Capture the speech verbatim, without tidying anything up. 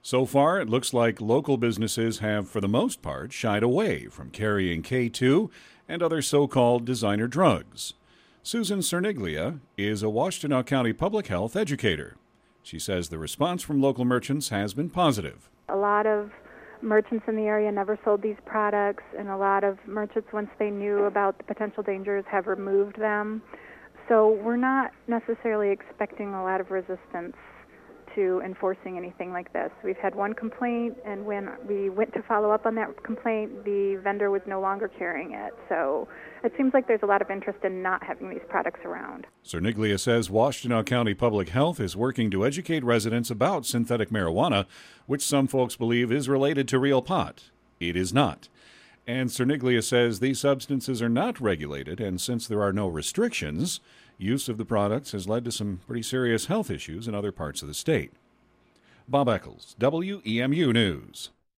So far, it looks like local businesses have, for the most part, shied away from carrying K two and other so-called designer drugs. Susan Cerniglia is a Washtenaw County public health educator. She says the response from local merchants has been positive. A lot of merchants in the area never sold these products, and a lot of merchants, once they knew about the potential dangers, have removed them. So we're not necessarily expecting a lot of resistance to enforcing anything like this. We've had one complaint, and when we went to follow up on that complaint, the vendor was no longer carrying it. So it seems like there's a lot of interest in not having these products around. Cerniglia says Washtenaw County Public Health is working to educate residents about synthetic marijuana, which some folks believe is related to real pot. It is not. And Cerniglia says these substances are not regulated, and since there are no restrictions, use of the products has led to some pretty serious health issues in other parts of the state. Bob Eccles, W E M U News.